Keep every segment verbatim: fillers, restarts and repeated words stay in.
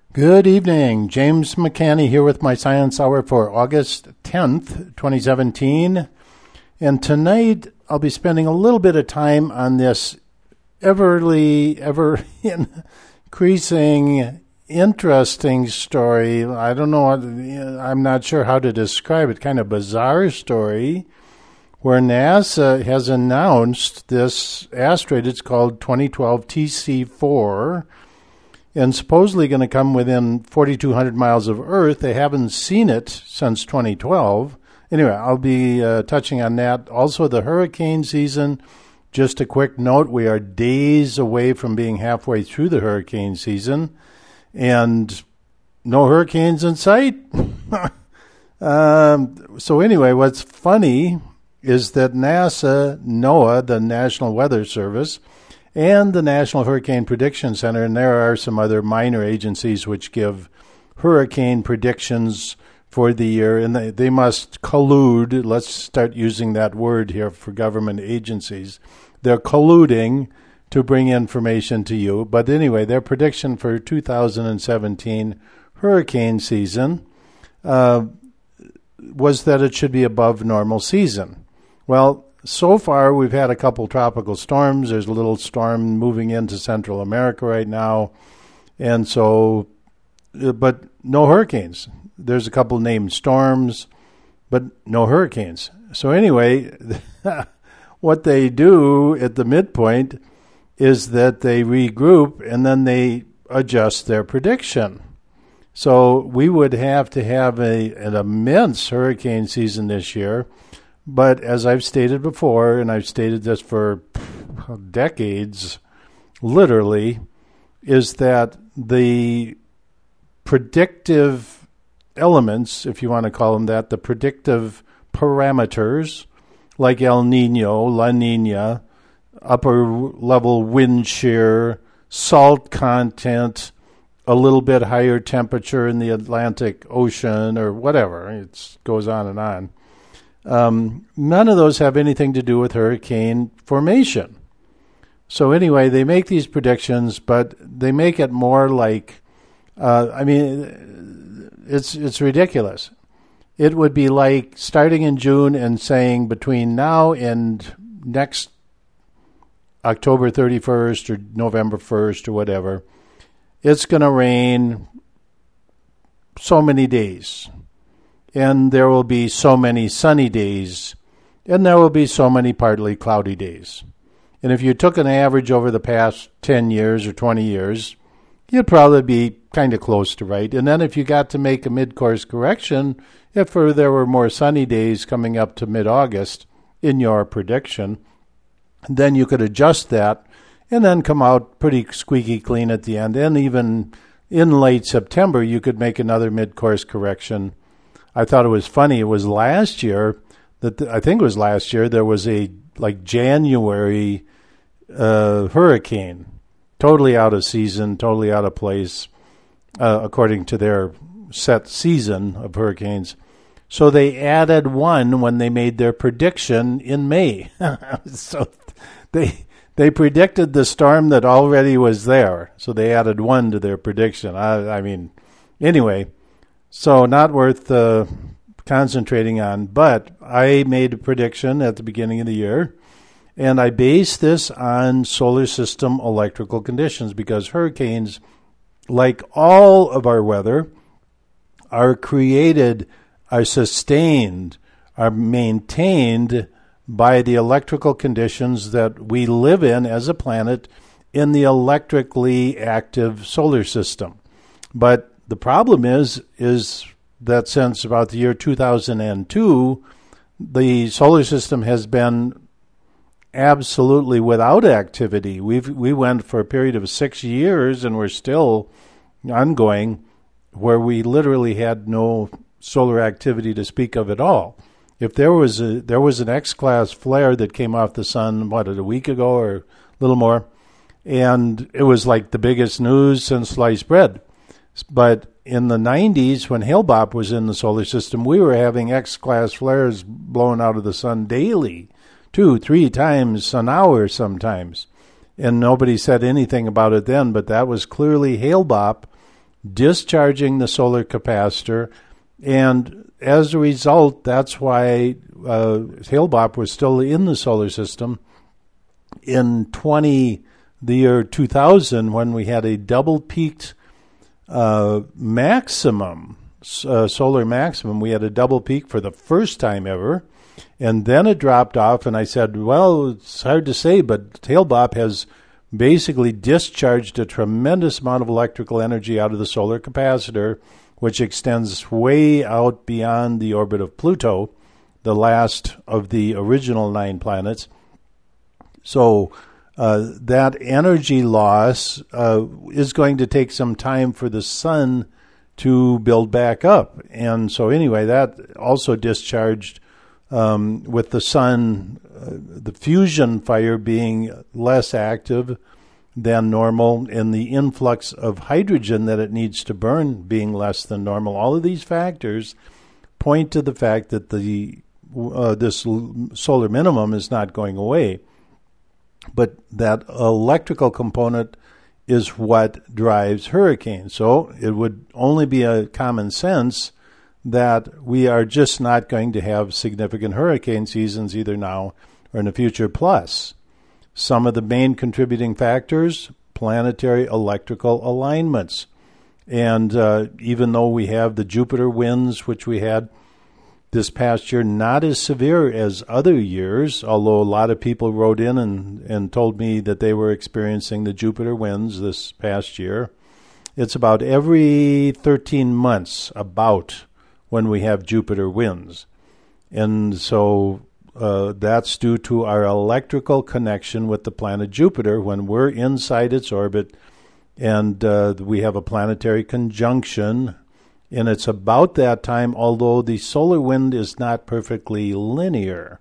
Good evening. James McCanny here with my Science Hour for August tenth, twenty seventeen. And tonight I'll be spending a little bit of time on this everly, ever increasing, interesting story. I don't know, I'm not sure how to describe it, kind of bizarre story where NASA has announced this asteroid. It's called twenty twelve T C four. And supposedly going to come within forty-two hundred miles of Earth. They haven't seen it since twenty twelve. Anyway, I'll be uh, touching on that. Also, the hurricane season. Just a quick note, we are days away from being halfway through the hurricane season, and no hurricanes in sight. um, so anyway, what's funny is that NASA, NOAA, the National Weather Service, and the National Hurricane Prediction Center, and there are some other minor agencies which give hurricane predictions for the year, and they, they must collude. Let's start using that word here for government agencies. They're colluding to bring information to you. But anyway, their prediction for two thousand seventeen hurricane season uh, was that it should be above normal season. Well, so far, we've had a couple tropical storms. There's a little storm moving into Central America right now. And so, but no hurricanes. There's a couple named storms, but no hurricanes. So anyway, what they do at the midpoint is that they regroup and then they adjust their prediction. So we would have to have a, an immense hurricane season this year. But as I've stated before, and I've stated this for decades, literally, is that the predictive elements, if you want to call them that, the predictive parameters, like El Nino, La Nina, upper level wind shear, salt content, a little bit higher temperature in the Atlantic Ocean, or whatever, it goes on and on. Um, none of those have anything to do with hurricane formation. So anyway, they make these predictions, but they make it more like, uh, I mean, it's it's ridiculous. It would be like starting in June and saying between now and next October thirty-first or November first or whatever, it's going to rain so many days. And there will be so many sunny days, and there will be so many partly cloudy days. And if you took an average over the past ten years or twenty years, you'd probably be kind of close to right. And then if you got to make a mid-course correction, if there were more sunny days coming up to mid-August in your prediction, then you could adjust that and then come out pretty squeaky clean at the end. And even in late September, you could make another mid-course correction. I thought it was funny. It was last year that the, I think it was last year there was a like January uh, hurricane, totally out of season, totally out of place, uh, according to their set season of hurricanes. So they added one when they made their prediction in May. So they they predicted the storm that already was there. So they added one to their prediction. I, I mean, anyway. So not worth uh, concentrating on, but I made a prediction at the beginning of the year, and I based this on solar system electrical conditions because hurricanes, like all of our weather, are created, are sustained, are maintained by the electrical conditions that we live in as a planet in the electrically active solar system. But the problem is, is that since about the year two thousand two, the solar system has been absolutely without activity. We've we went for a period of six years, and we're still ongoing, where we literally had no solar activity to speak of at all. If there was a there was an X-class flare that came off the sun, what, a week ago or a little more, and it was like the biggest news since sliced bread. But in the nineties, when Hale-Bopp was in the solar system, we were having X-class flares blown out of the sun daily, two, three times an hour sometimes. And nobody said anything about it then, but that was clearly Hale-Bopp discharging the solar capacitor, and as a result, that's why uh, Hale-Bopp was still in the solar system in twenty the year two thousand, when we had a double peaked uh, maximum, uh, solar maximum. We had a double peak for the first time ever, and then it dropped off, and I said, well, it's hard to say, but Hale-Bopp has basically discharged a tremendous amount of electrical energy out of the solar capacitor, which extends way out beyond the orbit of Pluto, the last of the original nine planets. So uh, that energy loss uh, is going to take some time for the sun to build back up. And so anyway, that also discharged um, with the sun, uh, the fusion fire being less active than normal, and the influx of hydrogen that it needs to burn being less than normal. All of these factors point to the fact that the uh, this solar minimum is not going away. But that electrical component is what drives hurricanes. So it would only be a common sense that we are just not going to have significant hurricane seasons either now or in the future. Plus, some of the main contributing factors, planetary electrical alignments. And uh, even though we have the Jupiter winds, which we had this past year, not as severe as other years, although a lot of people wrote in and, and told me that they were experiencing the Jupiter winds this past year. It's about every thirteen months, about, when we have Jupiter winds. And so uh, that's due to our electrical connection with the planet Jupiter when we're inside its orbit, and uh, we have a planetary conjunction. And it's about that time, although the solar wind is not perfectly linear.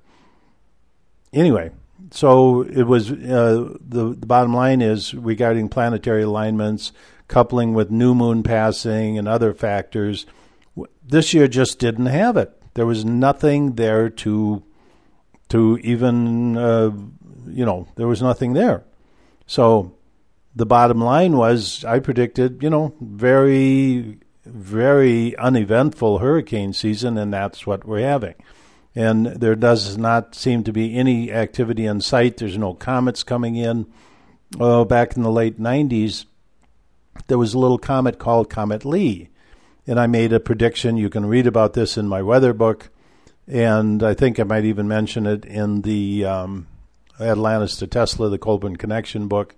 Anyway, so it was uh, the, the bottom line is regarding planetary alignments, coupling with new moon passing and other factors, this year just didn't have it. There was nothing there to to even, uh, you know, there was nothing there. So the bottom line was, I predicted, you know, very... very uneventful hurricane season, and that's what we're having. And there does not seem to be any activity in sight. There's no comets coming in. Oh, back in the late nineties, there was a little comet called Comet Lee, and I made a prediction. You can read about this in my weather book, and I think I might even mention it in the um, Atlantis to Tesla, the Colburn Connection book,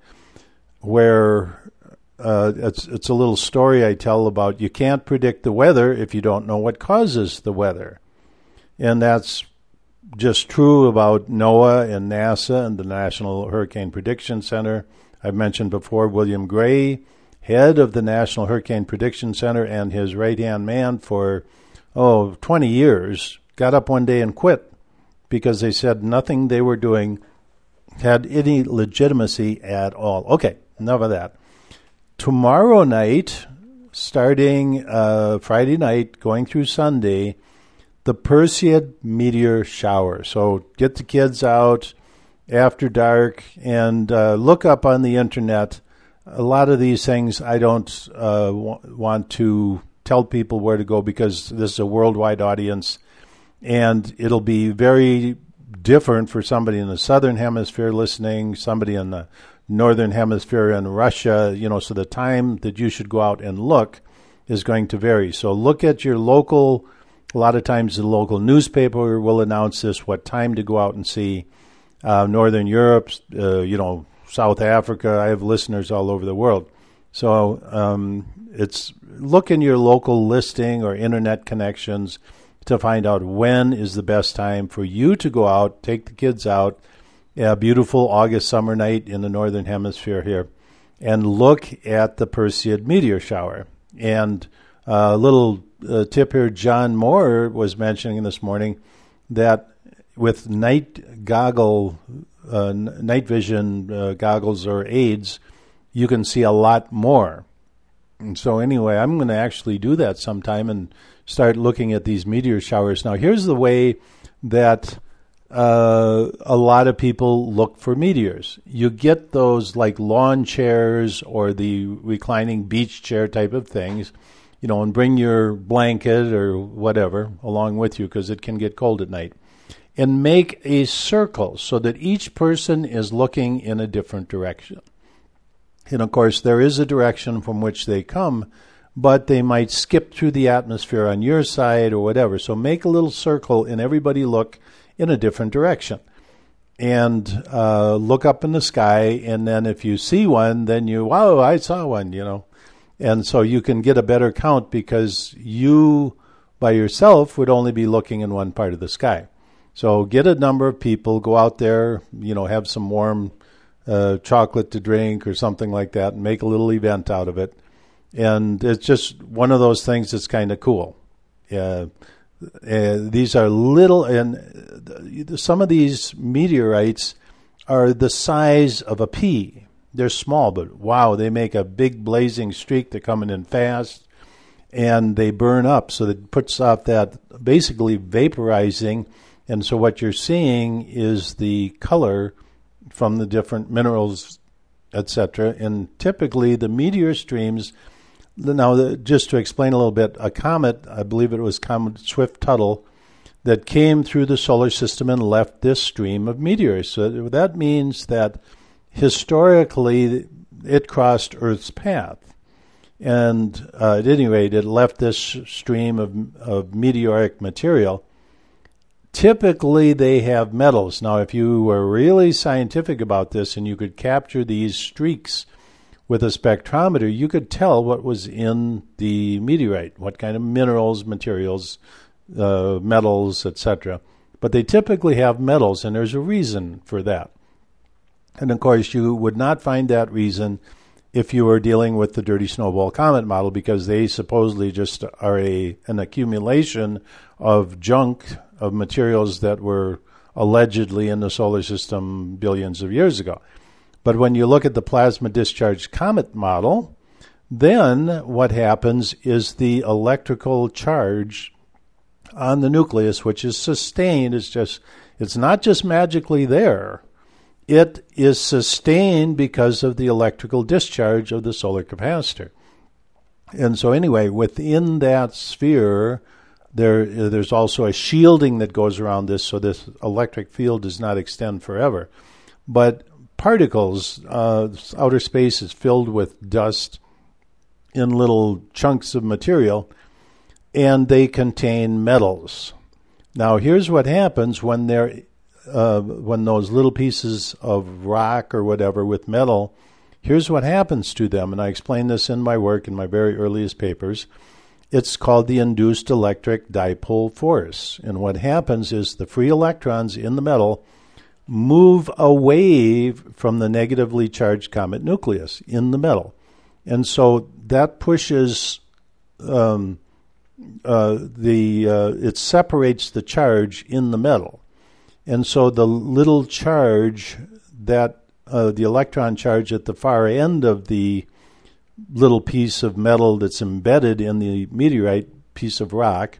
where Uh, it's it's a little story I tell about you can't predict the weather if you don't know what causes the weather. And that's just true about NOAA and NASA and the National Hurricane Prediction Center. I've mentioned before William Gray, head of the National Hurricane Prediction Center and his right-hand man for, oh, twenty years, got up one day and quit because they said nothing they were doing had any legitimacy at all. Okay, enough of that. Tomorrow night, starting uh, Friday night, going through Sunday, the Perseid meteor shower. So get the kids out after dark and uh, look up on the internet. A lot of these things I don't uh, w- want to tell people where to go because this is a worldwide audience, and it'll be very different for somebody in the southern hemisphere listening, somebody in the northern hemisphere in Russia, you know, so the time that you should go out and look is going to vary. So look at your local, a lot of times the local newspaper will announce this, what time to go out and see. Uh, Northern Europe, uh, you know, South Africa, I have listeners all over the world. So um, it's look in your local listing or internet connections to find out when is the best time for you to go out, take the kids out, a beautiful August summer night in the northern hemisphere here, and look at the Perseid meteor shower. And a uh, little uh, tip here, John Moore was mentioning this morning that with night goggle, uh, night vision uh, goggles or aids, you can see a lot more. And so anyway, I'm going to actually do that sometime and start looking at these meteor showers. Now, here's the way that uh, a lot of people look for meteors. You get those like lawn chairs or the reclining beach chair type of things, you know, and bring your blanket or whatever along with you because it can get cold at night. And make a circle so that each person is looking in a different direction. And of course, there is a direction from which they come, but they might skip through the atmosphere on your side or whatever. So make a little circle and everybody look in a different direction. And uh, look up in the sky, and then if you see one, then you, wow, I saw one, you know. And so you can get a better count because you by yourself would only be looking in one part of the sky. So get a number of people, go out there, you know, have some warm uh, chocolate to drink or something like that, and make a little event out of it. And it's just one of those things that's kind of cool. Uh, uh, these are little, and some of these meteorites are the size of a pea. They're small, but wow, they make a big blazing streak. They're coming in fast, and they burn up. So it puts out that basically vaporizing. And so what you're seeing is the color from the different minerals, et cetera. And typically the meteor streams, now just to explain a little bit, a comet, I believe it was Comet Swift-Tuttle, that came through the solar system and left this stream of meteors. So that means that historically it crossed Earth's path. And uh, at any rate, it left this stream of, of meteoric material. Typically, they have metals. Now, if you were really scientific about this and you could capture these streaks with a spectrometer, you could tell what was in the meteorite, what kind of minerals, materials, uh, metals, et cetera. But they typically have metals, and there's a reason for that. And, of course, you would not find that reason if you were dealing with the Dirty Snowball Comet model, because they supposedly just are a an accumulation of junk, of materials that were allegedly in the solar system billions of years ago. But when you look at the plasma discharge comet model, then what happens is the electrical charge on the nucleus, which is sustained, is just, it's not just magically there. It is sustained because of the electrical discharge of the solar capacitor. And so anyway, within that sphere, there there's also a shielding that goes around this, so this electric field does not extend forever. But particles, uh, outer space is filled with dust in little chunks of material, and they contain metals. Now, here's what happens when they're Uh, when those little pieces of rock or whatever with metal, here's what happens to them. And I explain this in my work, in my very earliest papers. It's called the induced electric dipole force. And what happens is the free electrons in the metal move away from the negatively charged comet nucleus in the metal. And so that pushes um, uh, the, uh, it separates the charge in the metal. And so the little charge that, uh, the electron charge at the far end of the little piece of metal that's embedded in the meteorite piece of rock,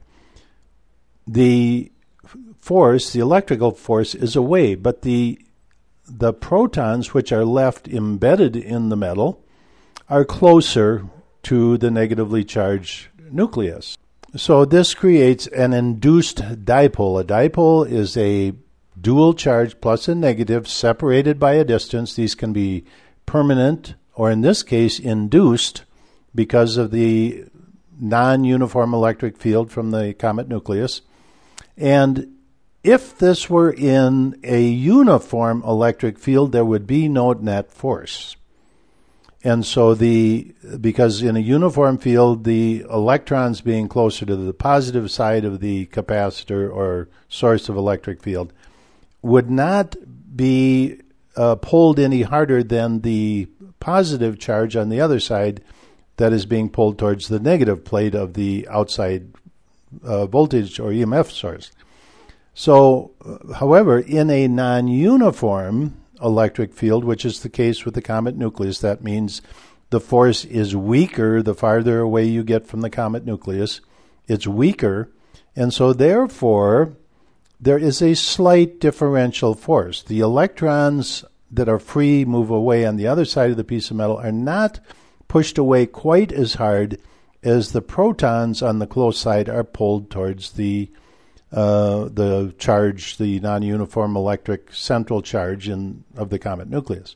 the force, the electrical force, is away. But the the protons, which are left embedded in the metal, are closer to the negatively charged nucleus. So this creates an induced dipole. A dipole is a dual charge, plus and negative, separated by a distance. These can be permanent, or in this case, induced, because of the non-uniform electric field from the comet nucleus. And if this were in a uniform electric field, there would be no net force. And so the, because in a uniform field, the electrons being closer to the positive side of the capacitor or source of electric field would not be uh, pulled any harder than the positive charge on the other side that is being pulled towards the negative plate of the outside uh, voltage or E M F source. So, uh, however, in a non-uniform electric field, which is the case with the comet nucleus, that means the force is weaker the farther away you get from the comet nucleus. It's weaker, and so therefore there is a slight differential force. The electrons that are free move away on the other side of the piece of metal are not pushed away quite as hard as the protons on the close side are pulled towards the uh, the charge, the non-uniform electric central charge in, of the comet nucleus.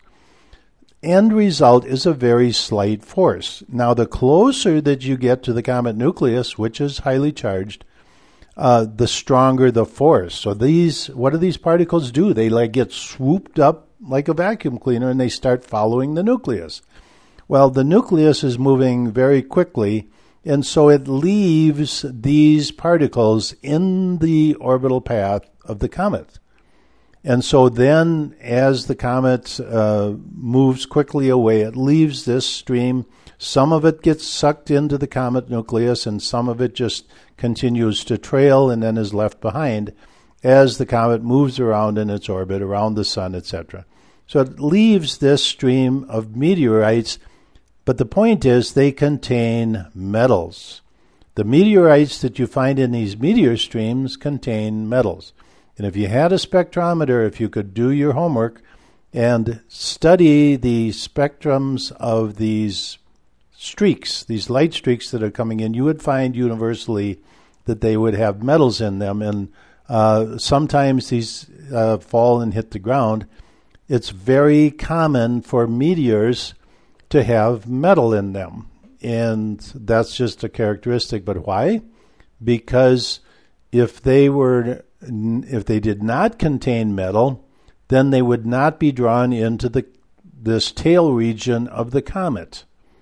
End result is a very slight force. Now, the closer that you get to the comet nucleus, which is highly charged, uh, the stronger the force. So these, what do these particles do? They like get swooped up like a vacuum cleaner, and they start following the nucleus. Well, the nucleus is moving very quickly, and so it leaves these particles in the orbital path of the comet. And so then, as the comet uh, moves quickly away, it leaves this stream. Some of it gets sucked into the comet nucleus, and some of it just continues to trail and then is left behind as the comet moves around in its orbit, around the sun, et cetera. So it leaves this stream of meteorites, but the point is they contain metals. The meteorites that you find in these meteor streams contain metals. And if you had a spectrometer, if you could do your homework and study the spectrums of these streaks, these light streaks that are coming in, you would find universally that they would have metals in them. And uh, sometimes these uh, fall and hit the ground. It's very common for meteors to have metal in them. And that's just a characteristic. But why? Because if they were, if they did not contain metal, then they would not be drawn into the this tail region of the comet.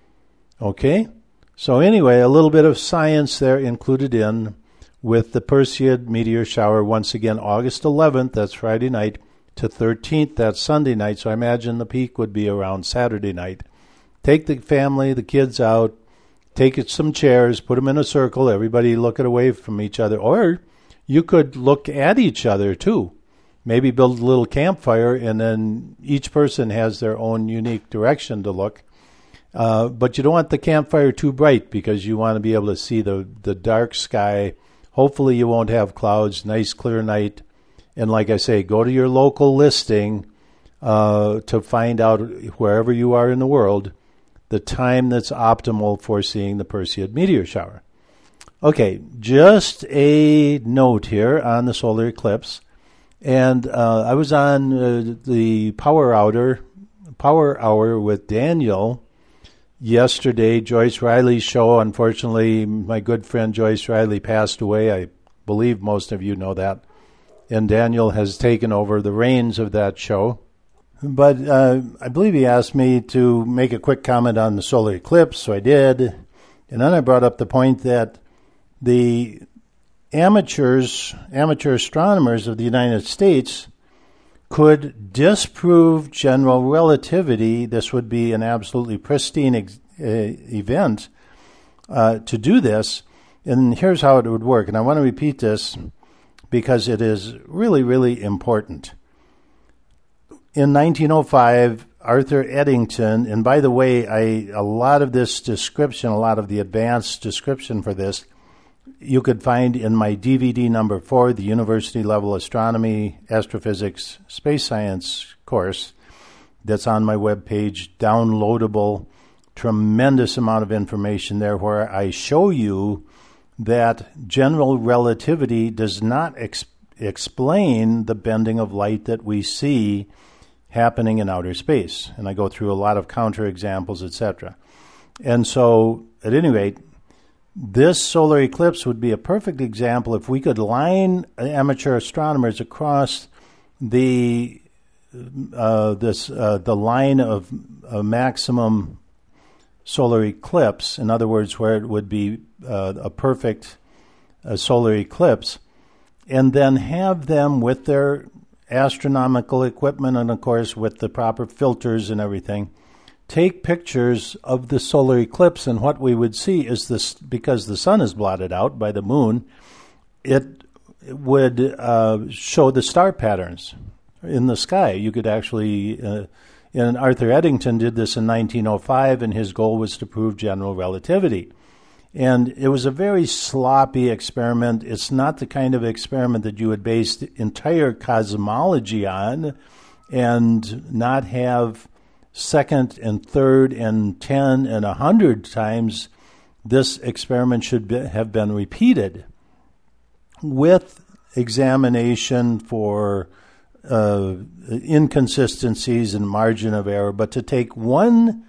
Okay? So anyway, a little bit of science there included in with the Perseid meteor shower. Once again, August eleventh, that's Friday night, to thirteenth, that's Sunday night. So I imagine the peak would be around Saturday night. Take the family, the kids out, take it some chairs, put them in a circle, everybody looking away from each other. Or you could look at each other too. Maybe build a little campfire, and then each person has their own unique direction to look. Uh, but you don't want the campfire too bright because you want to be able to see the, the dark sky. Hopefully you won't have clouds, nice clear night. And like I say, go to your local listing uh, to find out, wherever you are in the world, the time that's optimal for seeing the Perseid meteor shower. Okay, just a note here on the solar eclipse. And uh, I was on uh, the Power Hour, Power Hour with Daniel yesterday, Joyce Riley's show. Unfortunately, my good friend Joyce Riley passed away. I believe most of you know that. And Daniel has taken over the reins of that show. But uh, I believe he asked me to make a quick comment on the solar eclipse, so I did. And then I brought up the point that the amateurs, amateur astronomers of the United States could disprove general relativity. This would be an absolutely pristine ex- uh, event uh, to do this. And here's how it would work. And I want to repeat this because it is really, really important. In nineteen oh five, Arthur Eddington, and by the way, I a lot of this description, a lot of the advanced description for this, you could find in my D V D number four, the University Level Astronomy, Astrophysics, Space Science course that's on my webpage, downloadable, tremendous amount of information there where I show you that general relativity does not ex- explain the bending of light that we see happening in outer space. And I go through a lot of counterexamples, et cetera. And so, at any rate, this solar eclipse would be a perfect example if we could line amateur astronomers across the uh, this uh, the line of uh, maximum solar eclipse. In other words, where it would be uh, a perfect uh, solar eclipse, and then have them with their astronomical equipment and, of course, with the proper filters and everything, take pictures of the solar eclipse. And what we would see is this, because the sun is blotted out by the moon, it would uh, show the star patterns in the sky. You could actually, uh, and Arthur Eddington did this in nineteen oh five, and his goal was to prove general relativity. And it was a very sloppy experiment. It's not the kind of experiment that you would base the entire cosmology on and not have second and third and ten and a hundred times this experiment should be, have been repeated with examination for uh, inconsistencies and margin of error. But to take one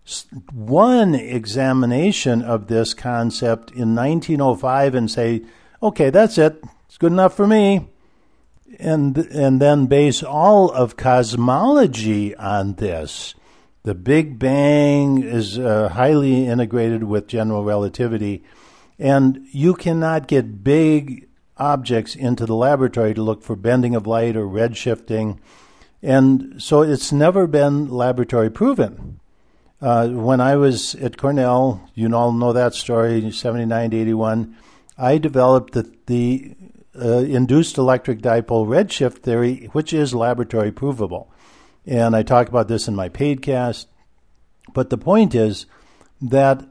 one examination of this concept in nineteen oh five and say, okay, that's it, it's good enough for me, and and then base all of cosmology on this. The Big Bang is uh, highly integrated with general relativity, and you cannot get big objects into the laboratory to look for bending of light or redshifting, and so it's never been laboratory proven. Uh, when I was at Cornell, you all know that story, seventy-nine to eighty-one, I developed the, the uh, induced electric dipole redshift theory, which is laboratory provable. And I talk about this in my podcast. But the point is that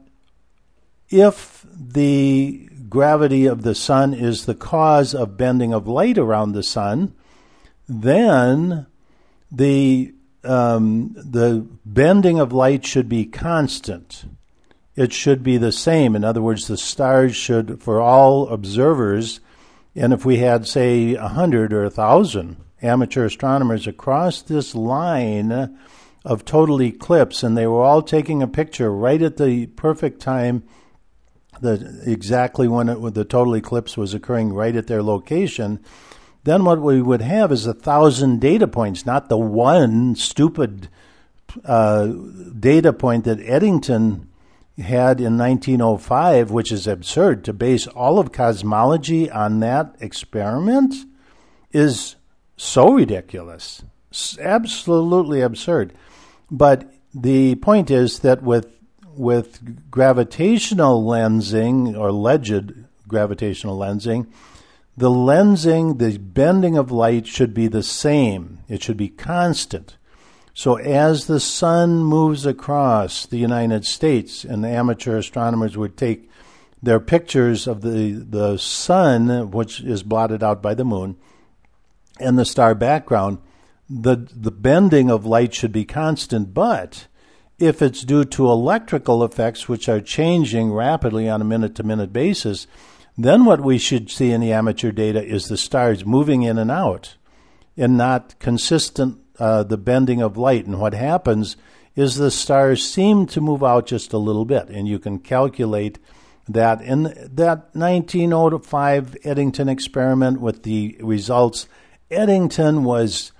if the gravity of the sun is the cause of bending of light around the sun, then the Um, the bending of light should be constant. It should be the same. In other words, the stars should, for all observers, and if we had, say, a hundred or a thousand amateur astronomers across this line of total eclipse, and they were all taking a picture right at the perfect time, the, exactly when, it, when the total eclipse was occurring right at their location, then what we would have is a thousand data points, not the one stupid uh, data point that Eddington had in nineteen oh five, which is absurd. To base all of cosmology on that experiment is so ridiculous, it's absolutely absurd. But the point is that with with gravitational lensing, or alleged gravitational lensing, the lensing, the bending of light should be the same. It should be constant. So as the sun moves across the United States, and the amateur astronomers would take their pictures of the, the sun, which is blotted out by the moon, and the star background, the, the bending of light should be constant. But if it's due to electrical effects, which are changing rapidly on a minute-to-minute basis, then what we should see in the amateur data is the stars moving in and out and not consistent, uh, the bending of light. And what happens is the stars seem to move out just a little bit, and you can calculate that. In that nineteen oh five Eddington experiment with the results, Eddington was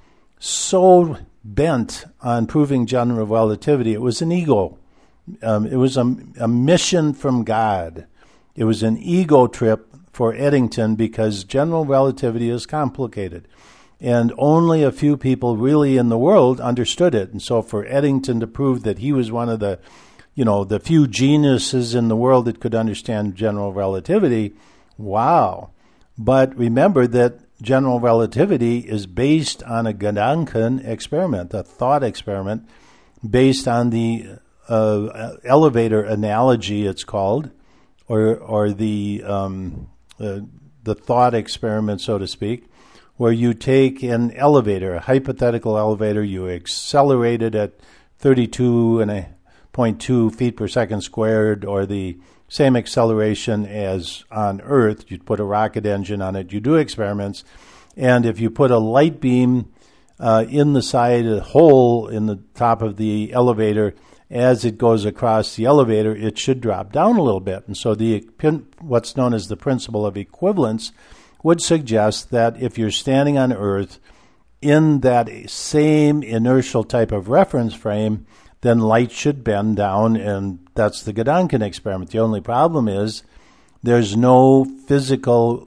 so bent on proving general relativity. It was an ego. Um, it was a, a mission from God. It was an ego trip for Eddington because general relativity is complicated. And only a few people really in the world understood it. And so for Eddington to prove that he was one of the, you know, the few geniuses in the world that could understand general relativity, wow. But remember that general relativity is based on a Gedanken experiment, a thought experiment, based on the uh, elevator analogy, it's called, or or the um, uh, the thought experiment, so to speak, where you take an elevator, a hypothetical elevator, you accelerate it at thirty-two point two feet per second squared, or the same acceleration as on Earth. You put a rocket engine on it. You do experiments, and if you put a light beam uh, in the side, a hole in the top of the elevator, as it goes across the elevator, it should drop down a little bit. And so the what's known as the principle of equivalence would suggest that if you're standing on Earth in that same inertial type of reference frame, then light should bend down, and that's the Gedanken experiment. The only problem is there's no physical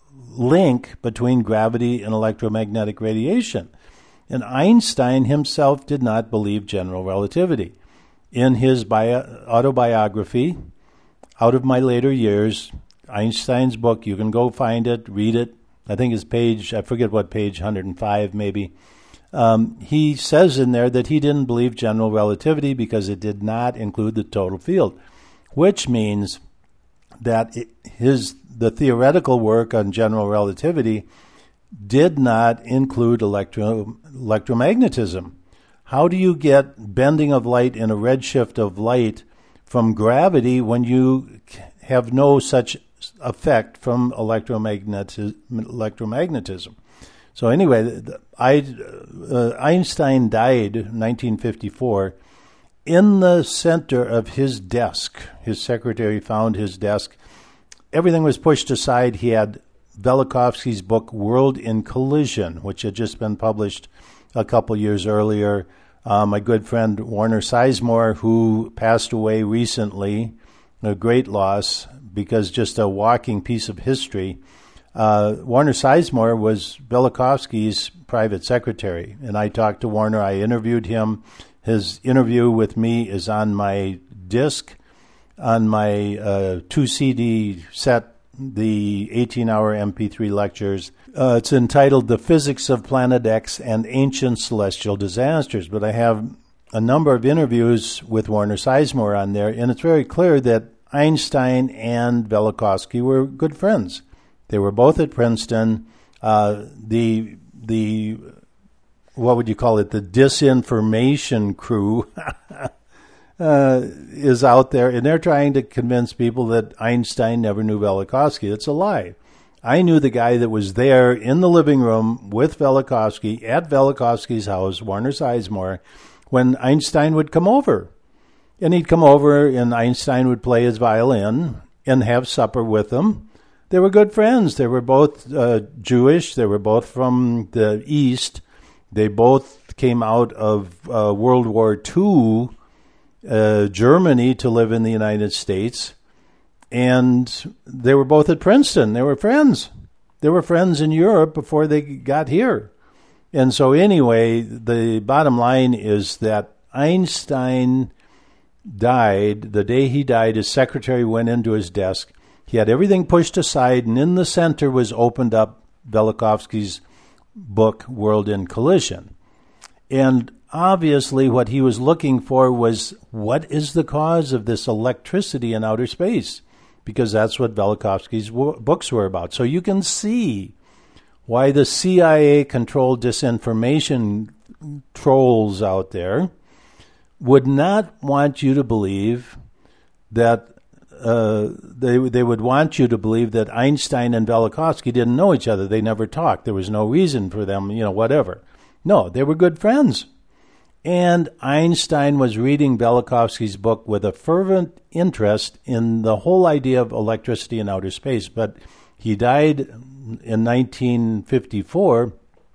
link between gravity and electromagnetic radiation. And Einstein himself did not believe general relativity. In his bio- autobiography, Out of My Later Years, Einstein's book, you can go find it, read it. I think it's page, I forget what page, one hundred five maybe. Um, he says in there that he didn't believe general relativity because it did not include the total field, which means that it, his the theoretical work on general relativity did not include electro, electromagnetism. How do you get bending of light and a redshift of light from gravity when you have no such effect from electromagnetism? electromagnetism? So anyway, I, uh, Einstein died in nineteen fifty-four. In the center of his desk, his secretary found his desk. Everything was pushed aside. He had Velikovsky's book, World in Collision, which had just been published a couple years earlier. Uh, my good friend Warner Sizemore, who passed away recently, a great loss because just a walking piece of history. Uh, Warner Sizemore was Velikovsky's private secretary, and I talked to Warner. I interviewed him. His interview with me is on my disc, on my uh, two C D set, the eighteen-hour M P three lectures. Uh, it's entitled The Physics of Planet X and Ancient Celestial Disasters. But I have a number of interviews with Warner Sizemore on there, and it's very clear that Einstein and Velikovsky were good friends. They were both at Princeton. Uh, the the what would you call it? The disinformation crew uh, is out there, and they're trying to convince people that Einstein never knew Velikovsky. It's a lie. I knew the guy that was there in the living room with Velikovsky at Velikovsky's house, Warner Sizemore, when Einstein would come over. And he'd come over, and Einstein would play his violin and have supper with him. They were good friends. They were both uh, Jewish. They were both from the East. They both came out of uh, World War Two, uh, Germany, to live in the United States. And they were both at Princeton. They were friends. They were friends in Europe before they got here. And so anyway, the bottom line is that Einstein died. The day he died, his secretary went into his desk. He had everything pushed aside, and in the center was opened up Velikovsky's book, World in Collision. And obviously what he was looking for was, what is the cause of this electricity in outer space? Because that's what Velikovsky's w- books were about. So you can see why the C I A-controlled disinformation trolls out there would not want you to believe that uh, they they would want you to believe that Einstein and Velikovsky didn't know each other. They never talked. There was no reason for them, you know, whatever. No, they were good friends. And Einstein was reading Velikovsky's book with a fervent interest in the whole idea of electricity in outer space. But he died in nineteen fifty-four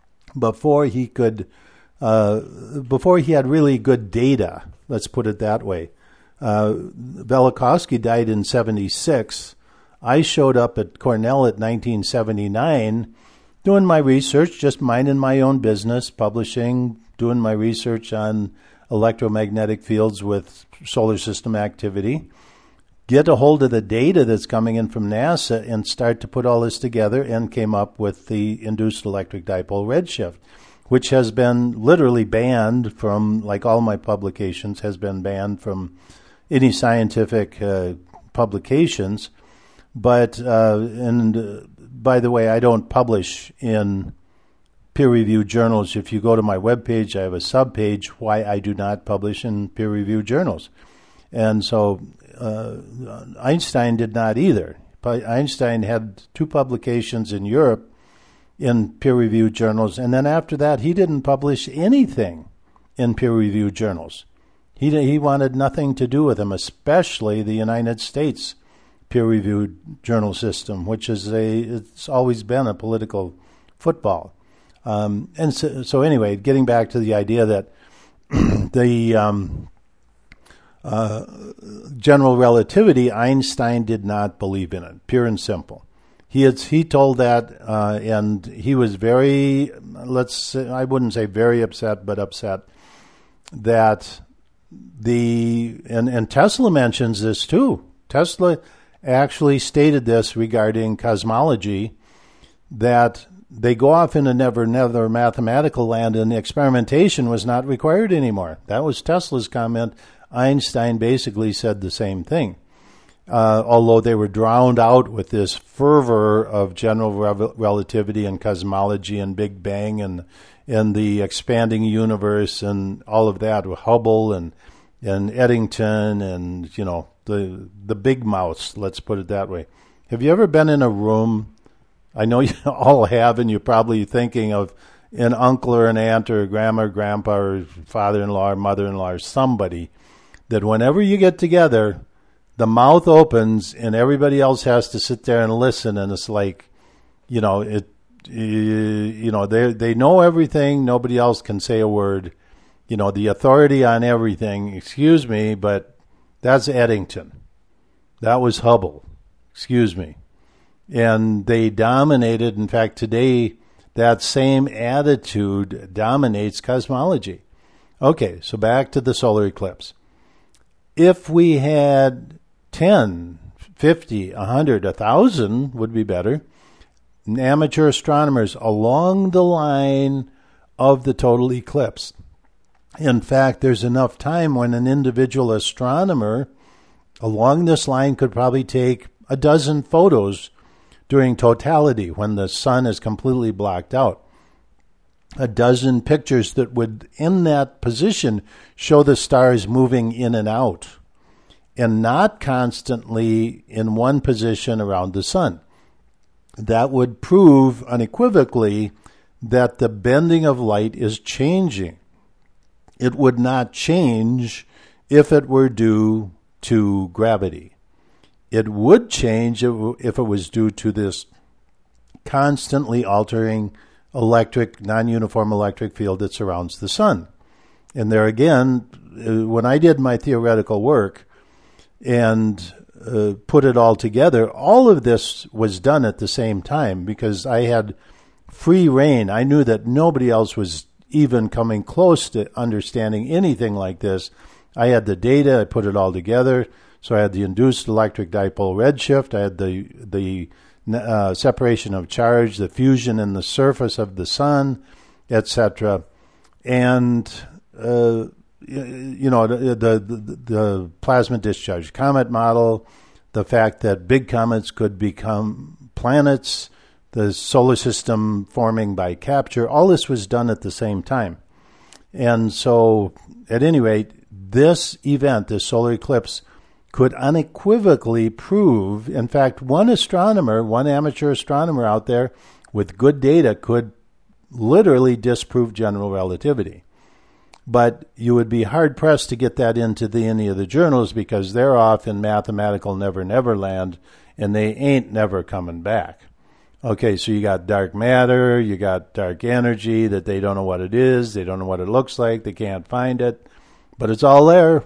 before he could, uh, before he had really good data. Let's put it that way. Uh, Velikovsky died in seventy-six. I showed up at Cornell at nineteen seventy-nine, doing my research, just minding my own business, publishing, doing my research on electromagnetic fields with solar system activity, get a hold of the data that's coming in from NASA and start to put all this together, and came up with the induced electric dipole redshift, which has been literally banned from, like all my publications, has been banned from any scientific uh, publications. But, uh, and uh, by the way, I don't publish in peer-reviewed journals. If you go to my webpage, I have a subpage, why I do not publish in peer-reviewed journals. And so uh, Einstein did not either. But Einstein had two publications in Europe in peer-reviewed journals, and then after that, he didn't publish anything in peer-reviewed journals. He he wanted nothing to do with them, especially the United States peer-reviewed journal system, which is a it's always been a political football. Um, and so, so anyway, getting back to the idea that the um, uh, general relativity, Einstein did not believe in it, pure and simple. He had, he told that, uh, and he was very, let's say, I wouldn't say very upset, but upset that the, and, and Tesla mentions this too. Tesla actually stated this regarding cosmology, that they go off in another, another mathematical land, and the experimentation was not required anymore. That was Tesla's comment. Einstein basically said the same thing. uh, although they were drowned out with this fervor of general rev- relativity and cosmology and Big Bang and and the expanding universe and all of that with Hubble and and Eddington and, you know, the the big mouths, let's put it that way. Have you ever been in a room? I know you all have, and you're probably thinking of an uncle or an aunt or a grandma or grandpa or father-in-law or mother-in-law or somebody that whenever you get together, the mouth opens and everybody else has to sit there and listen, and it's like, you know, it, you know, they they know everything. Nobody else can say a word. You know, the authority on everything. Excuse me, but that's Eddington. That was Hubble. Excuse me. And they dominated. In fact, today, that same attitude dominates cosmology. Okay, so back to the solar eclipse. If we had ten, fifty, one hundred, one thousand would be better, amateur astronomers along the line of the total eclipse. In fact, there's enough time when an individual astronomer along this line could probably take a dozen photos during totality when the sun is completely blocked out. A dozen pictures that would, in that position, show the stars moving in and out and not constantly in one position around the sun. That would prove unequivocally that the bending of light is changing. It would not change if it were due to gravity. It would change if it was due to this constantly altering electric, non-uniform electric field that surrounds the sun. And there again, when I did my theoretical work and uh, put it all together, all of this was done at the same time because I had free reign. I knew that nobody else was even coming close to understanding anything like this. I had the data, I put it all together. So I had the induced electric dipole redshift, I had the the uh, separation of charge, the fusion in the surface of the sun, et cetera. And, uh, you know, the, the, the plasma discharge comet model, the fact that big comets could become planets, the solar system forming by capture, all this was done at the same time. And so, at any rate, this event, this solar eclipse, could unequivocally prove, in fact, one astronomer, one amateur astronomer out there with good data could literally disprove general relativity. But you would be hard-pressed to get that into the, any of the journals because they're off in mathematical never-never land, and they ain't never coming back. Okay, so you got dark matter, you got dark energy that they don't know what it is, they don't know what it looks like, they can't find it, but it's all there.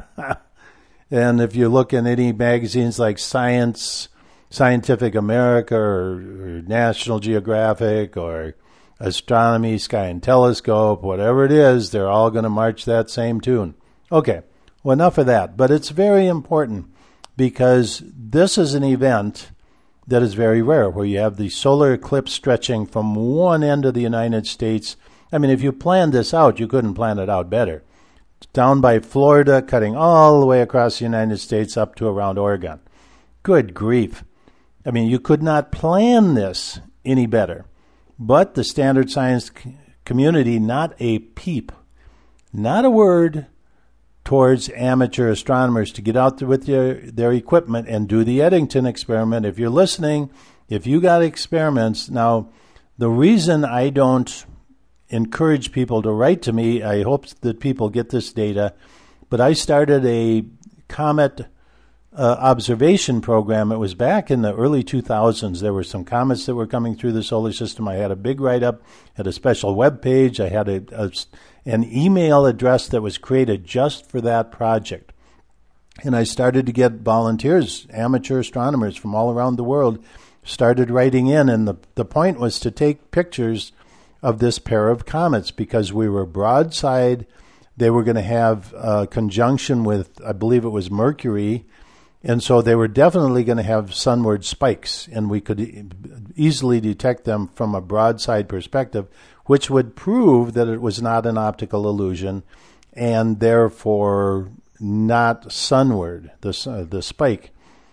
And if you look in any magazines like Science, Scientific America, or, or National Geographic, or Astronomy, Sky and Telescope, whatever it is, they're all going to march that same tune. Okay, well, enough of that. But it's very important because this is an event that is very rare, where you have the solar eclipse stretching from one end of the United States. I mean, if you planned this out, you couldn't plan it out better. Down by Florida, cutting all the way across the United States up to around Oregon. Good grief. I mean, you could not plan this any better. But the standard science community, not a peep, not a word towards amateur astronomers to get out there with their, their equipment and do the Eddington experiment. If you're listening, if you got experiments, now the reason I don't encourage people to write to me, I hope that people get this data, but I started a comet uh, observation program. It was back in the early two thousands. There were some comets that were coming through the solar system. I had a big write-up, had a special web page. I had a, a, an email address that was created just for that project. And I started to get volunteers, amateur astronomers from all around the world, started writing in. And the, the point was to take pictures of this pair of comets because we were broadside. They were going to have a conjunction with, I believe it was Mercury, and so they were definitely going to have sunward spikes, and we could e- easily detect them from a broadside perspective, which would prove that it was not an optical illusion and therefore not sunward, the, uh, the spike.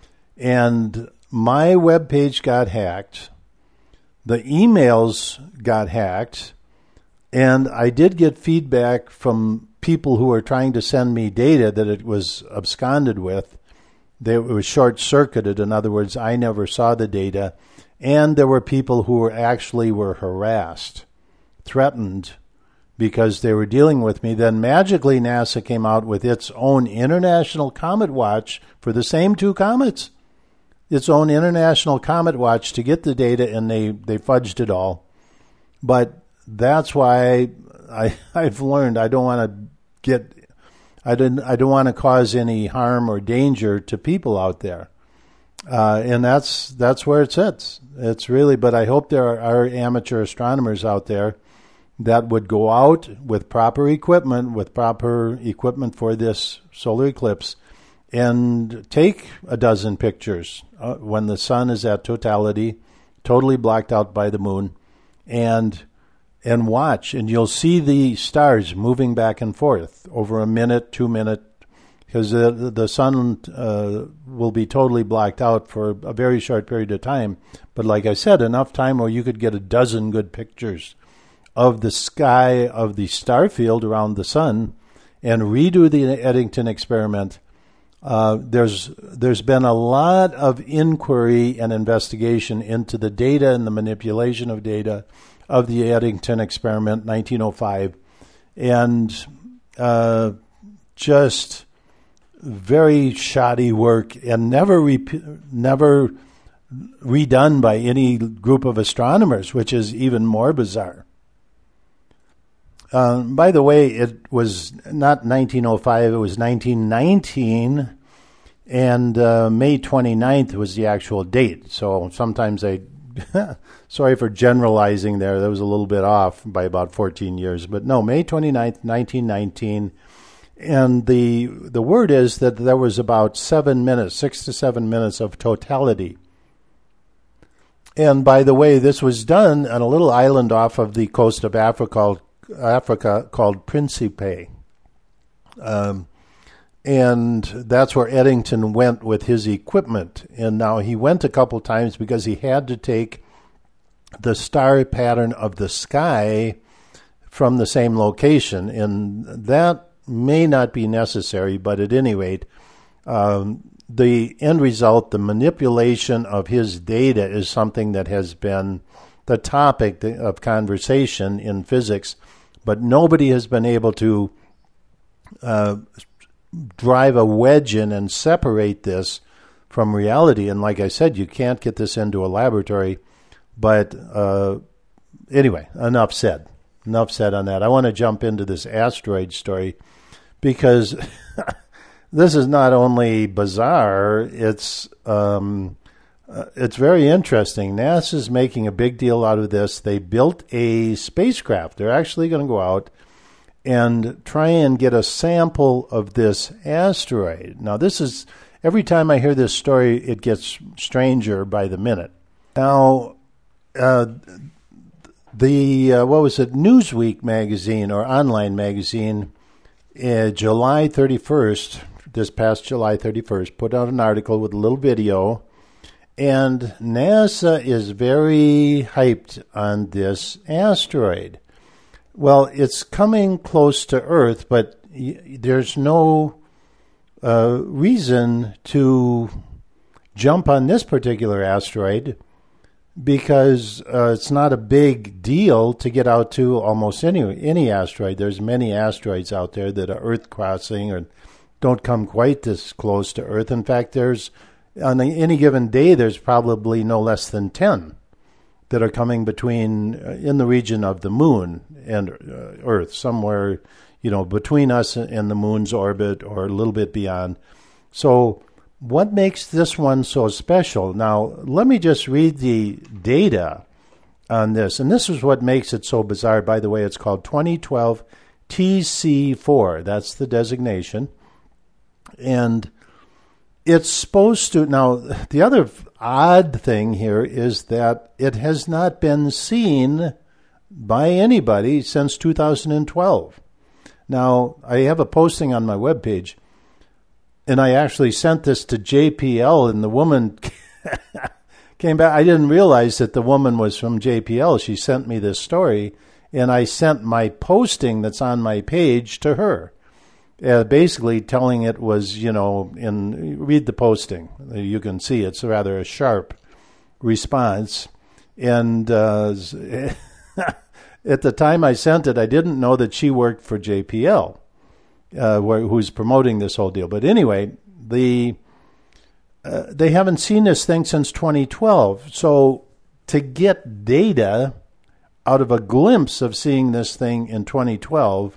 And my webpage got hacked. The emails got hacked. And I did get feedback from people who were trying to send me data that it was absconded with. They, it was short-circuited. In other words, I never saw the data. And there were people who were actually were harassed, threatened, because they were dealing with me. Then magically NASA came out with its own International Comet Watch for the same two comets. Its own International Comet Watch to get the data, and they, they fudged it all. But that's why I, I've learned I don't want to get, I don't, I don't want to cause any harm or danger to people out there. Uh, and that's that's where it sits. It's really, but I hope there are, are amateur astronomers out there that would go out with proper equipment, with proper equipment for this solar eclipse, and take a dozen pictures uh, when the sun is at totality, totally blocked out by the moon, and and watch, and you'll see the stars moving back and forth over a minute, two minute, because the, the sun uh, will be totally blocked out for a very short period of time. But like I said, enough time where you could get a dozen good pictures of the sky, of the star field around the sun, and redo the Eddington experiment. Uh, there's there's been a lot of inquiry and investigation into the data and the manipulation of data of the Eddington experiment, nineteen oh five, and uh, just very shoddy work, and never rep- never redone by any group of astronomers, which is even more bizarre. Uh, by the way, it was not nineteen oh five, it was nineteen nineteen, and uh, May twenty-ninth was the actual date. So sometimes I, sorry for generalizing there, that was a little bit off by about fourteen years. But no, May twenty-ninth, nineteen nineteen, and the the word is that there was about seven minutes, six to seven minutes of totality. And by the way, this was done on a little island off of the coast of Africa Africa called Principe. Um, and that's where Eddington went with his equipment. And now he went a couple times because he had to take the star pattern of the sky from the same location. And that may not be necessary, but at any rate, um, the end result, the manipulation of his data, is something that has been the topic of conversation in physics, but nobody has been able to uh, drive a wedge in and separate this from reality. And like I said, you can't get this into a laboratory. But uh, anyway, enough said. Enough said on that. I want to jump into this asteroid story because this is not only bizarre, it's um, uh, it's very interesting. NASA's making a big deal out of this. They built a spacecraft. They're actually going to go out and try and get a sample of this asteroid. Now, this is, every time I hear this story, it gets stranger by the minute. Now, uh, the, uh, what was it, Newsweek magazine or online magazine, uh, July thirty-first, this past July thirty-first, put out an article with a little video, and NASA is very hyped on this asteroid. Well, it's coming close to Earth, but y- there's no uh, reason to jump on this particular asteroid because uh, it's not a big deal to get out to almost any any asteroid. There's many asteroids out there that are Earth crossing or don't come quite this close to Earth. In fact, there's on any given day, there's probably no less than ten that are coming between uh, in the region of the moon and uh, Earth, somewhere, you know, between us and the moon's orbit or a little bit beyond. So what makes this one so special? Now, let me just read the data on this. And this is what makes it so bizarre. By the way, it's called twenty twelve T C four. That's the designation. And it's supposed to, now, the other odd thing here is that it has not been seen by anybody since two thousand twelve. Now, I have a posting on my webpage. and I actually sent this to J P L, and the woman came back. I didn't realize that the woman was from J P L. She sent me this story, and I sent my posting that's on my page to her, uh, basically telling it was, you know, in read the posting. You can see it's rather a sharp response. And uh, at the time I sent it, I didn't know that she worked for J P L, uh, where, who's promoting this whole deal. But anyway, the uh, they haven't seen this thing since twenty twelve. So to get data out of a glimpse of seeing this thing in twenty twelve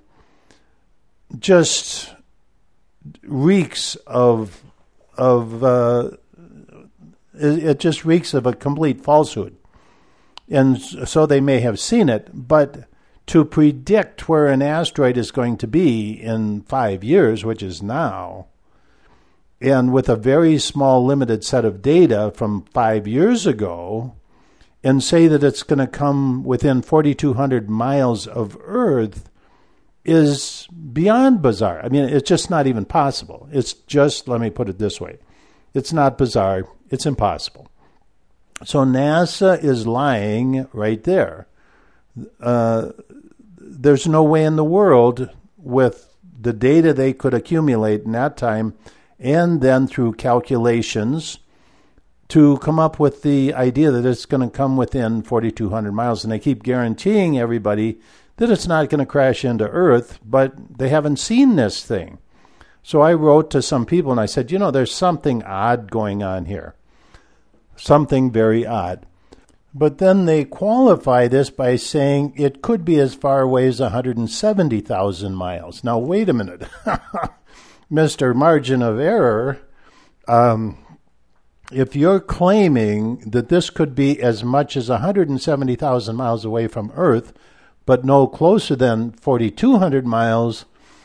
just reeks of of uh, it, it just reeks of a complete falsehood. And so they may have seen it, but to predict where an asteroid is going to be in five years, which is now, and with a very small limited set of data from five years ago, and say that it's going to come within forty-two hundred miles of Earth is beyond bizarre. I mean, it's just not even possible. It's just, let me put it this way. It's not bizarre. It's impossible. So NASA is lying right there. Uh, there's no way in the world with the data they could accumulate in that time and then through calculations to come up with the idea that it's going to come within forty-two hundred miles. And they keep guaranteeing everybody that it's not going to crash into Earth, but they haven't seen this thing. So I wrote to some people and I said, you know, there's something odd going on here. Something very odd. But then they qualify this by saying it could be as far away as one hundred seventy thousand miles. Now, wait a minute. Mister Margin of Error, um, if you're claiming that this could be as much as one hundred seventy thousand miles away from Earth, but no closer than forty-two hundred miles,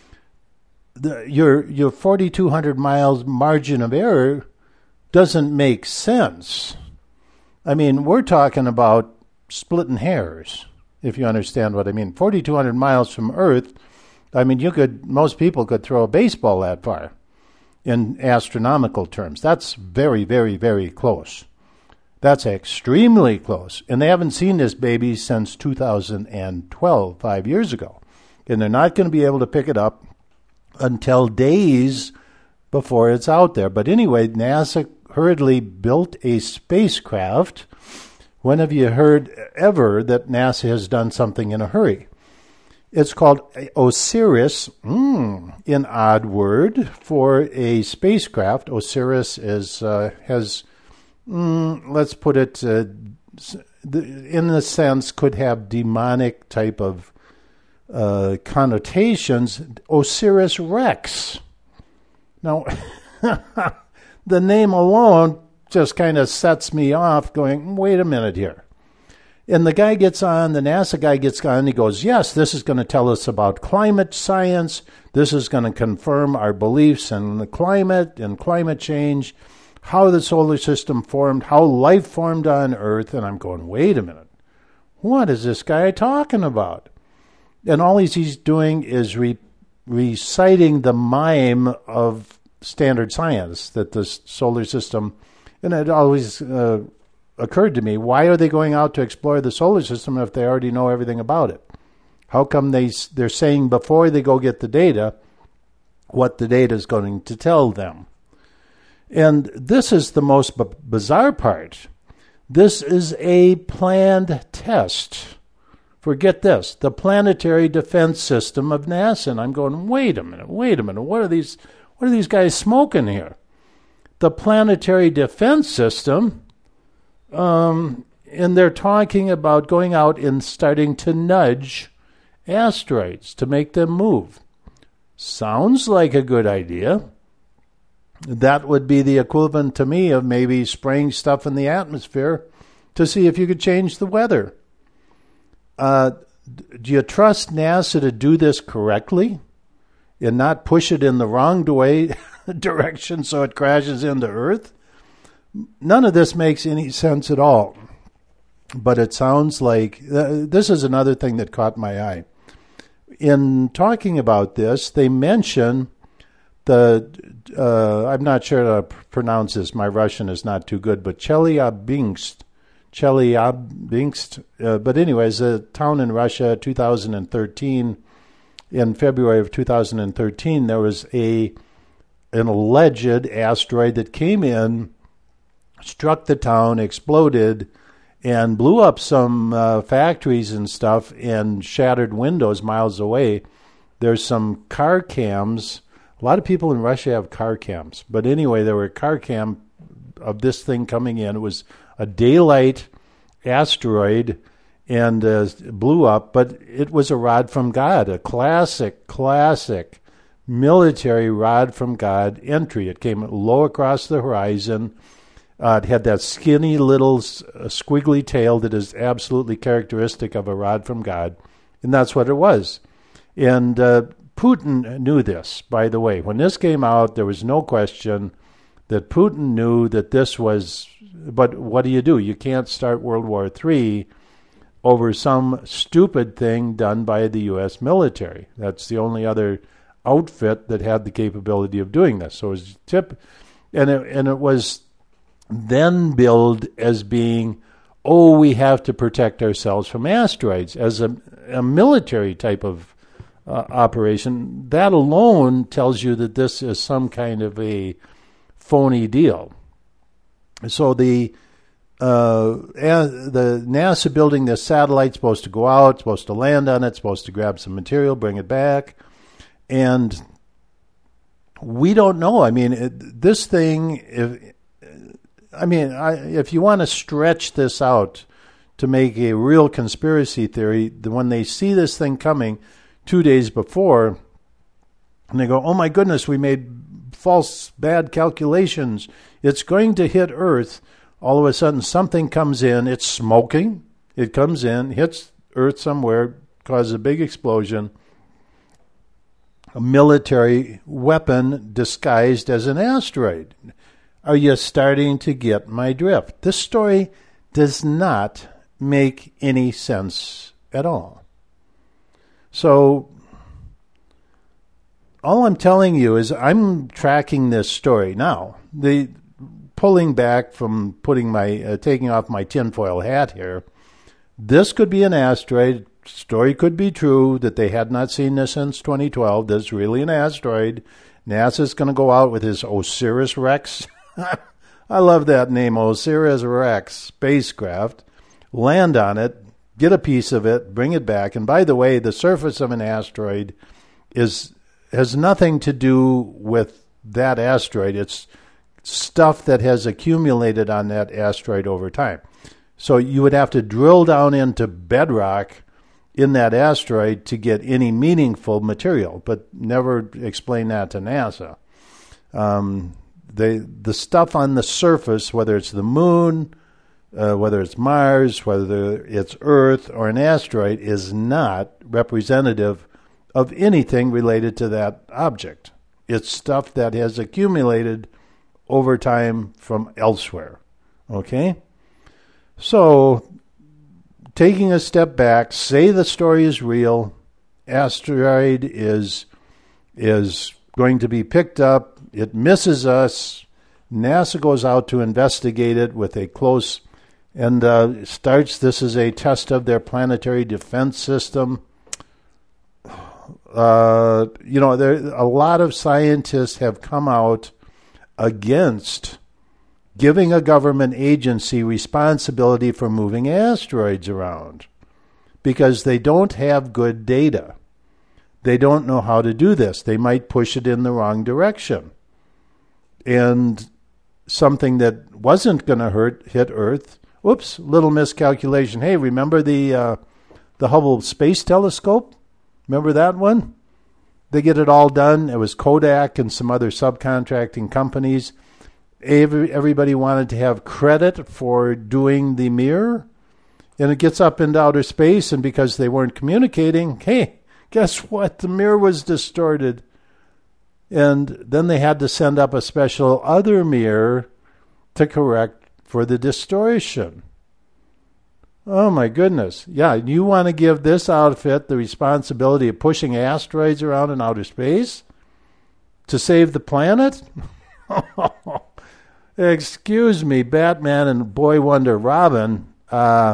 the, your, your forty-two hundred miles margin of error doesn't make sense. I mean, we're talking about splitting hairs, if you understand what I mean. forty-two hundred miles from Earth, I mean, you could, most people could throw a baseball that far in astronomical terms. That's very, very, very close. That's extremely close. And they haven't seen this baby since two thousand twelve, five years ago. And they're not going to be able to pick it up until days before it's out there. But anyway, NASA hurriedly built a spacecraft. When have you heard ever that NASA has done something in a hurry? It's called OSIRIS, mm, an odd word for a spacecraft. OSIRIS is uh, has, mm, let's put it, uh, in a sense, could have demonic type of uh, connotations. OSIRIS Rex. Now, the name alone just kind of sets me off going, wait a minute here. And the guy gets on, the NASA guy gets on, and he goes, yes, this is going to tell us about climate science. This is going to confirm our beliefs in the climate and climate change, how the solar system formed, how life formed on Earth. And I'm going, wait a minute. What is this guy talking about? And all he's, he's doing is re- reciting the mime of standard science, that the solar system, and it always uh, occurred to me, why are they going out to explore the solar system if they already know everything about it? How come they, they're saying before they go get the data what the data is going to tell them? And this is the most b- bizarre part. This is a planned test. Forget this, the Planetary Defense System of NASA. And I'm going, wait a minute, wait a minute, what are these... What are these guys smoking here? The Planetary Defense System, um, and they're talking about going out and starting to nudge asteroids to make them move. Sounds like a good idea. That would be the equivalent to me of maybe spraying stuff in the atmosphere to see if you could change the weather. Uh, do you trust NASA to do this correctly and not push it in the wrong way, direction so it crashes into Earth? None of this makes any sense at all. But it sounds like, uh, this is another thing that caught my eye. In talking about this, they mention the uh, I'm not sure how to pronounce this. My Russian is not too good, but Chelyabinsk, Chelyabinsk. Uh, but anyways, a town in Russia, two thousand thirteen. In February of two thousand thirteen, there was a an alleged asteroid that came in, struck the town, exploded, and blew up some uh, factories and stuff and shattered windows miles away. There's some car cams. A lot of people in Russia have car cams. But anyway, there were a car cam of this thing coming in. It was a daylight asteroid and uh, blew up, but it was a rod from God, a classic, classic military rod from God entry. It came low across the horizon. Uh, it had that skinny little uh, squiggly tail that is absolutely characteristic of a rod from God, and that's what it was. And uh, Putin knew this, by the way. When this came out, there was no question that Putin knew that this was, but what do you do? You can't start World War Three over some stupid thing done by the U S military. That's the only other outfit that had the capability of doing this. So it was tip, and it, and it was then billed as being, oh, we have to protect ourselves from asteroids as a, a military type of uh, operation. That alone tells you that this is some kind of a phony deal. So the uh, the NASA building this satellite supposed to go out, supposed to land on it, supposed to grab some material, bring it back, and we don't know. I mean, it, this thing, if, I mean, I, if you want to stretch this out to make a real conspiracy theory, when they see this thing coming two days before, and they go, oh my goodness, we made false, bad calculations. It's going to hit Earth. All of a sudden, something comes in. It's smoking. It comes in, hits Earth somewhere, causes a big explosion. A military weapon disguised as an asteroid. Are you starting to get my drift? This story does not make any sense at all. So, all I'm telling you is I'm tracking this story. Now, the pulling back from putting my, uh, taking off my tinfoil hat here, this could be an asteroid. Story could be true that they had not seen this since twenty twelve. This is really an asteroid. NASA's going to go out with his OSIRIS-REx. I love that name, OSIRIS-REx spacecraft. Land on it, get a piece of it, bring it back. And by the way, the surface of an asteroid is has nothing to do with that asteroid. It's stuff that has accumulated on that asteroid over time. So you would have to drill down into bedrock in that asteroid to get any meaningful material, but never explain that to NASA. Um, they, the stuff on the surface, whether it's the moon, uh, whether it's Mars, whether it's Earth or an asteroid, is not representative of anything related to that object. It's stuff that has accumulated over time from elsewhere. Okay? So, taking a step back, say the story is real, asteroid is is going to be picked up, it misses us, NASA goes out to investigate it with a close, and uh, starts, this is a test of their planetary defense system. Uh, you know, there a lot of scientists have come out against giving a government agency responsibility for moving asteroids around because they don't have good data. They don't know how to do this. They might push it in the wrong direction. And something that wasn't going to hurt hit Earth, whoops, little miscalculation. Hey, remember the uh, the Hubble Space Telescope? Remember that one? They get it all done. It was Kodak and some other subcontracting companies. Every, everybody wanted to have credit for doing the mirror. And it gets up into outer space, and because they weren't communicating, hey, guess what? The mirror was distorted. And then they had to send up a special other mirror to correct for the distortion. Oh, my goodness. Yeah, you want to give this outfit the responsibility of pushing asteroids around in outer space? to save the planet? Excuse me, Batman and Boy Wonder Robin. Uh,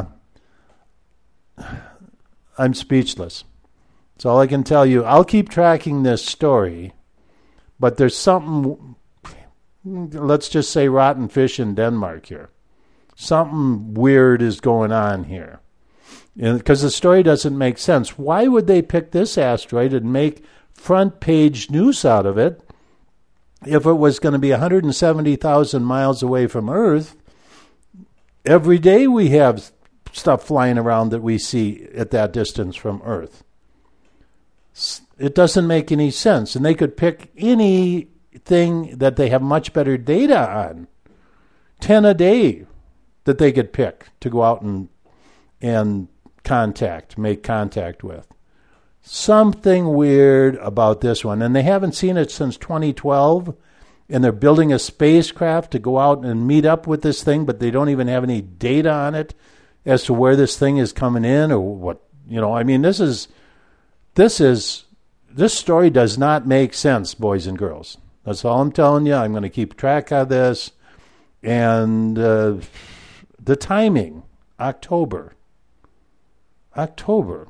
I'm speechless. That's all I can tell you. I'll keep tracking this story, but there's something, let's just say rotten fish in Denmark here. Something weird is going on here. Because the story doesn't make sense. Why would they pick this asteroid and make front page news out of it if it was going to be one hundred seventy thousand miles away from Earth? Every day we have stuff flying around that we see at that distance from Earth. It doesn't make any sense. And they could pick anything that they have much better data on. Ten a day that they could pick to go out and and contact, make contact with. Something weird about this one. And they haven't seen it since twenty twelve. And they're building a spacecraft to go out and meet up with this thing, but they don't even have any data on it as to where this thing is coming in or what. You know, I mean, this is... This is, this story does not make sense, boys and girls. That's all I'm telling you. I'm going to keep track of this. And uh, the timing, October. October.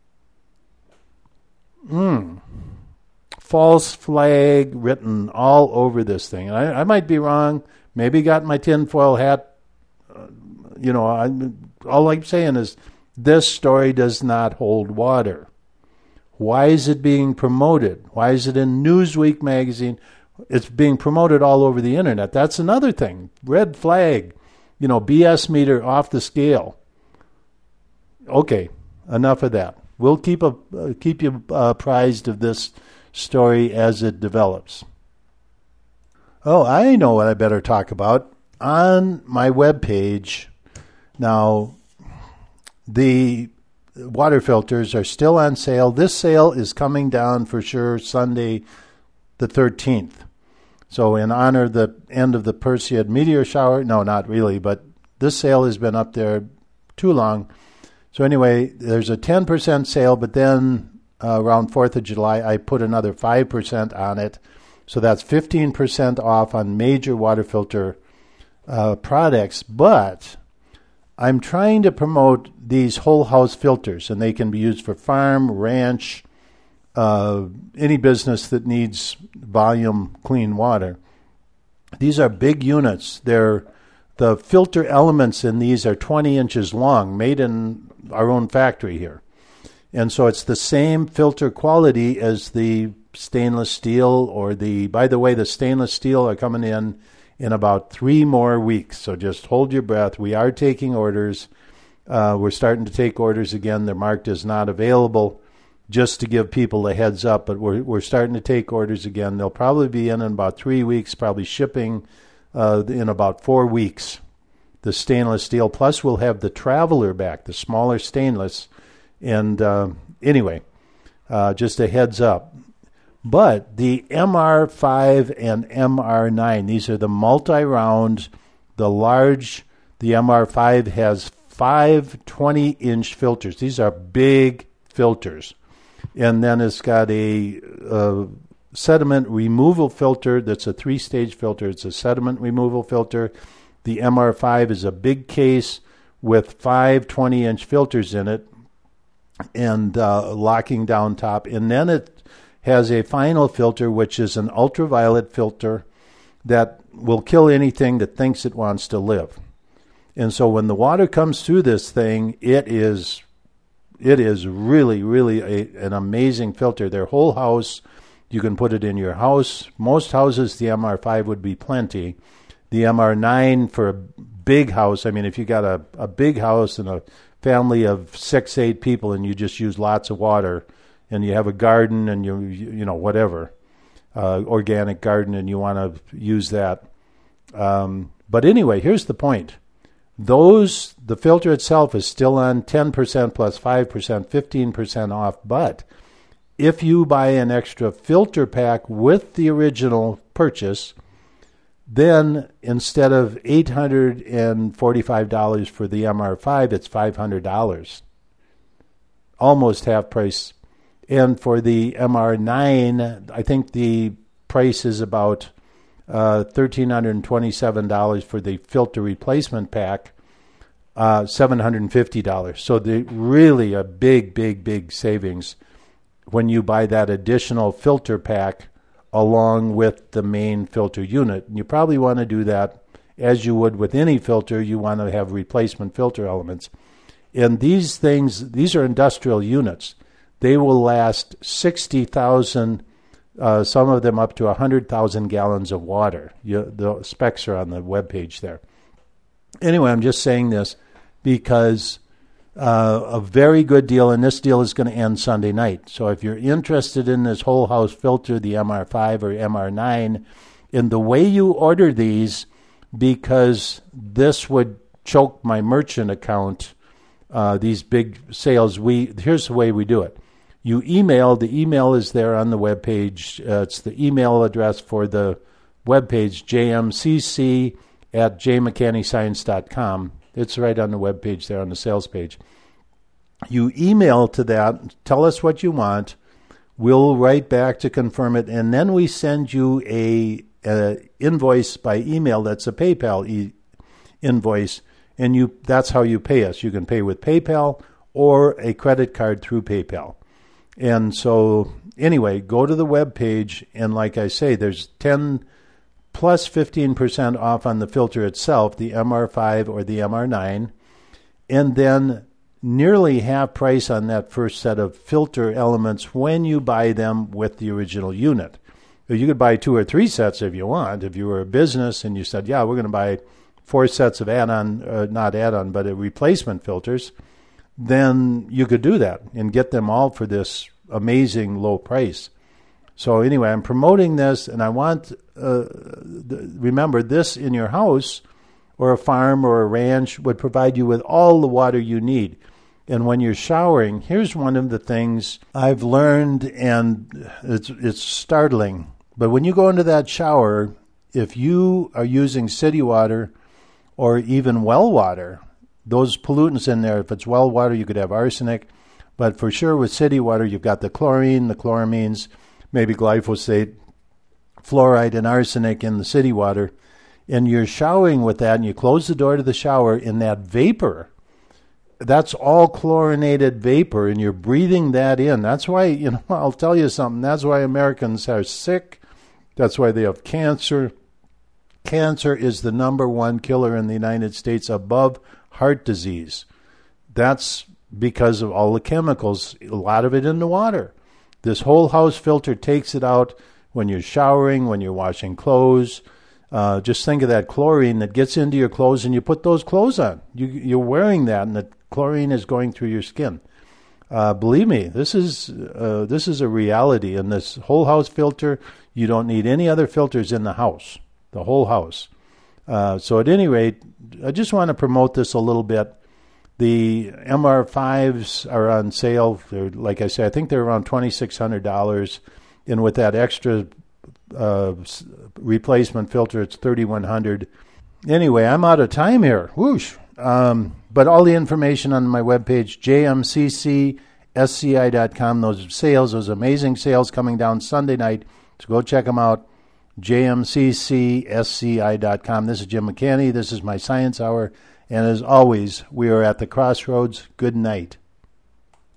Mm. False flag written all over this thing. And I, I might be wrong. Maybe got my tinfoil hat. Uh, you know, I, all I'm saying is this story does not hold water. Why is it being promoted? Why is it in Newsweek magazine? It's being promoted all over the internet. That's another thing. Red flag. You know, B S meter off the scale. Okay, enough of that. We'll keep a, uh, keep you uh, apprised of this story as it develops. Oh, I know what I better talk about. On my webpage, now, the water filters are still on sale. This sale is coming down for sure Sunday the thirteenth. So in honor of the end of the Perseid meteor shower, no, not really, but this sale has been up there too long. So anyway, there's a ten percent sale, but then uh, around fourth of July, I put another five percent on it. So that's fifteen percent off on major water filter uh, products. But I'm trying to promote these whole house filters, and they can be used for farm, ranch, uh, any business that needs volume clean water. These are big units. They're, the filter elements in these are twenty inches long, made in our own factory here. And so it's the same filter quality as the stainless steel or the, by the way, the stainless steel are coming in in about three more weeks. So just hold your breath. We are taking orders. Uh, we're starting to take orders again. They're marked as not available, just to give people a heads up. But we're we're starting to take orders again. They'll probably be in in about three weeks, probably shipping uh, in about four weeks, the stainless steel. Plus we'll have the Traveler back, the smaller stainless. And uh, anyway, uh, just a heads up. But the M R five and M R nine, these are the multi-round, the large. The M R five has five twenty-inch filters. These are big filters. And then it's got a uh, sediment removal filter that's a three-stage filter. It's a sediment removal filter. The M R five is a big case with five twenty-inch filters in it and uh, locking down top. And then it has a final filter, which is an ultraviolet filter that will kill anything that thinks it wants to live. And so when the water comes through this thing, it is it is really, really a, an amazing filter. Their whole house, you can put it in your house. Most houses, the M R five would be plenty. The M R nine for a big house, I mean, if you got a, a big house and a family of six, eight people and you just use lots of water, and you have a garden and you, you know, whatever, uh, organic garden, and you want to use that. Um, but anyway, here's the point. Those, the filter itself is still on ten percent plus five percent, fifteen percent off. But if you buy an extra filter pack with the original purchase, then instead of eight hundred forty-five dollars for the M R five, it's five hundred dollars. Almost half price. And for the M R nine, I think the price is about uh, one thousand three hundred twenty-seven dollars for the filter replacement pack, uh, seven hundred fifty dollars. So the really a big, big, big savings when you buy that additional filter pack along with the main filter unit. And you probably want to do that as you would with any filter. You want to have replacement filter elements. And these things, these are industrial units. They will last sixty thousand, uh, some of them up to one hundred thousand gallons of water. You, the specs are on the webpage there. Anyway, I'm just saying this because uh, a very good deal, and this deal is going to end Sunday night. So if you're interested in this whole house filter, the M R five or M R nine, in the way you order these, because this would choke my merchant account, uh, these big sales, we here's the way we do it. You email, the email is there on the webpage. Uh, it's the email address for the webpage, j m c c at j mcanney science dot com. It's right on the webpage there on the sales page. You email to that, tell us what you want. We'll write back to confirm it, and then we send you a, a invoice by email that's a PayPal e- invoice, and you that's how you pay us. You can pay with PayPal or a credit card through PayPal. And so, anyway, go to the web page, and like I say, there's ten plus fifteen percent off on the filter itself, the M R five or the M R nine, and then nearly half price on that first set of filter elements when you buy them with the original unit. You could buy two or three sets if you want. If you were a business and you said, yeah, we're going to buy four sets of add-on, uh, not add-on, but replacement filters, then you could do that and get them all for this amazing low price. So anyway, I'm promoting this, and I want, uh, the, remember, this in your house or a farm or a ranch would provide you with all the water you need. And when you're showering, here's one of the things I've learned, and it's it's startling. But when you go into that shower, if you are using city water or even well water, those pollutants in there, if it's well water, you could have arsenic. But for sure with city water, you've got the chlorine, the chloramines, maybe glyphosate, fluoride, and arsenic in the city water. And you're showering with that, and you close the door to the shower, and that vapor, that's all chlorinated vapor, and you're breathing that in. That's why, you know, I'll tell you something. That's why Americans are sick. That's why they have cancer. Cancer is the number one killer in the United States above heart disease. That's because of all the chemicals, a lot of it in the water. This whole house filter takes it out when you're showering, when you're washing clothes. Uh, just think of that chlorine that gets into your clothes, and you put those clothes on. You, you're wearing that, and the chlorine is going through your skin. Uh, believe me, this is uh, this is a reality. And this whole house filter, you don't need any other filters in the house, the whole house. Uh, so at any rate, I just want to promote this a little bit. The M R fives are on sale. They're, like I say, I think they're around twenty-six hundred dollars. And with that extra uh, replacement filter, it's thirty-one hundred dollars. Anyway, I'm out of time here. Whoosh. Um, but all the information on my webpage, j m c c s c i dot com, those sales, those amazing sales coming down Sunday night. So go check them out, j m c c s c i dot com. This is Jim McCanney. This is my Science Hour. And as always, we are at the crossroads. Good night.